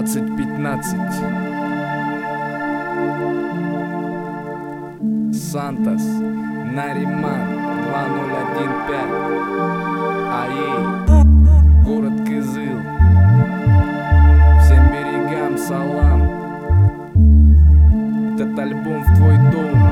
18:15. Сантос, Нариман, 2015. АЕ, город Кызыл. Всем берегам салам. Этот альбом в твой дом.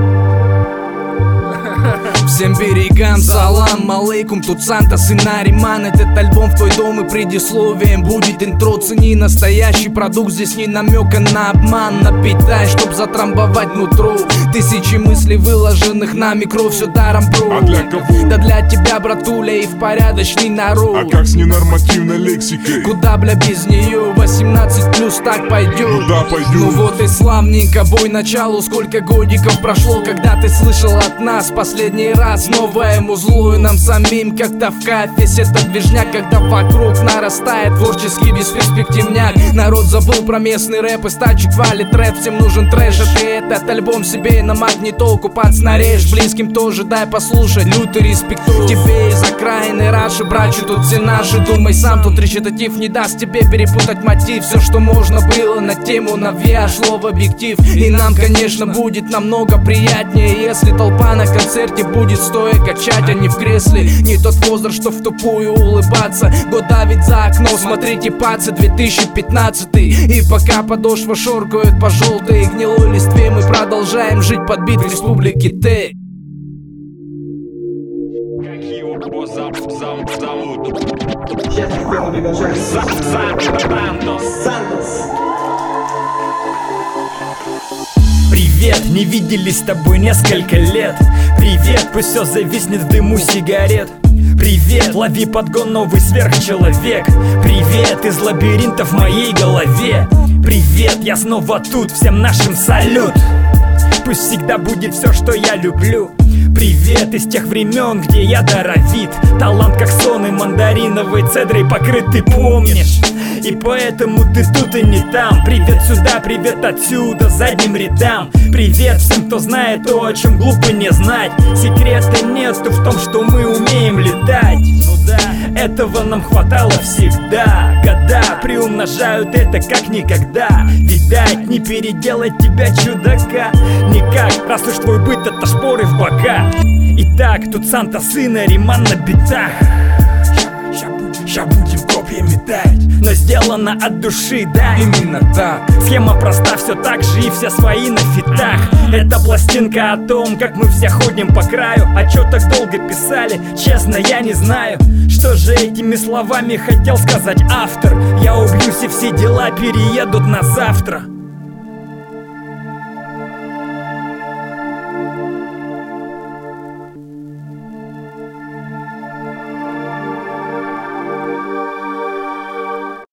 Всем берегам салам алейкум, тут Сантос и Нариман. Этот альбом в твой дом, и предисловием будет интро. Цени настоящий продукт, здесь не намека на обман. Напитай, чтоб затрамбовать нутро. Тысячи мыслей, выложенных на микро, все даром, бро. А для кого? Да для тебя, братуля, и в порядочный народ. А как с ненормативной лексикой? Куда, бля, без нее? 18+ так пойдет. Ну да, пойдет. Ну вот и славненько, бой началу. Сколько годиков прошло, когда ты слышал от нас последний раз. Новое музло, и нам самим как-то в кайфе. Это движняк, когда вокруг нарастает творческий бесперспективняк. Народ забыл про местный рэп, и стачек валит рэп. Всем нужен трэш, а ты этот альбом себе на магнитолку нарежь. Близким тоже дай послушать, лютый респект тебе из окраины Раши. Брачу тут все наши, думай сам, тут речитатив не даст тебе перепутать мотив. Все, что можно было на тему навья, шло в объектив. И нам, конечно, будет намного приятнее, если толпа на концерте будет стоя качать, а не в кресле. Не тот возраст, что в тупую улыбаться. Год давит за окно, смотрите, пацы, 2015. И пока подошва шоркают по желтой гнилой листве, мы продолжаем жить под бит в республике Т. Как его зовут? Сейчас я приглашаю Сантос. Привет, не виделись с тобой несколько лет. Привет, пусть все зависнет в дыму сигарет. Привет, лови подгон, новый сверхчеловек. Привет, из лабиринта в моей голове. Привет, я снова тут, всем нашим салют. Пусть всегда будет все, что я люблю. Привет из тех времен, где я даровит. Талант как сон и мандариновой цедрой покрыт, ты помнишь. И поэтому ты тут и не там. Привет сюда, привет отсюда, задним рядам. Привет всем, кто знает то, о чем глупо не знать. Секрета нету в том, что мы умеем летать. Ну да, этого нам хватало всегда. Года приумножают это как никогда. Видать, не переделать тебя, чудака, никак, раз уж твой быт это шпоры в бока. Итак, тут Сантос и Нариман на битах. Ща будем копья метать, но сделано от души, да, Именно так. Схема проста, все так же и все свои на фитах. Это пластинка о том, как мы все ходим по краю. А чё так долго писали, честно, я не знаю. Что же этими словами хотел сказать автор? Я убьюсь и все дела переедут на завтра.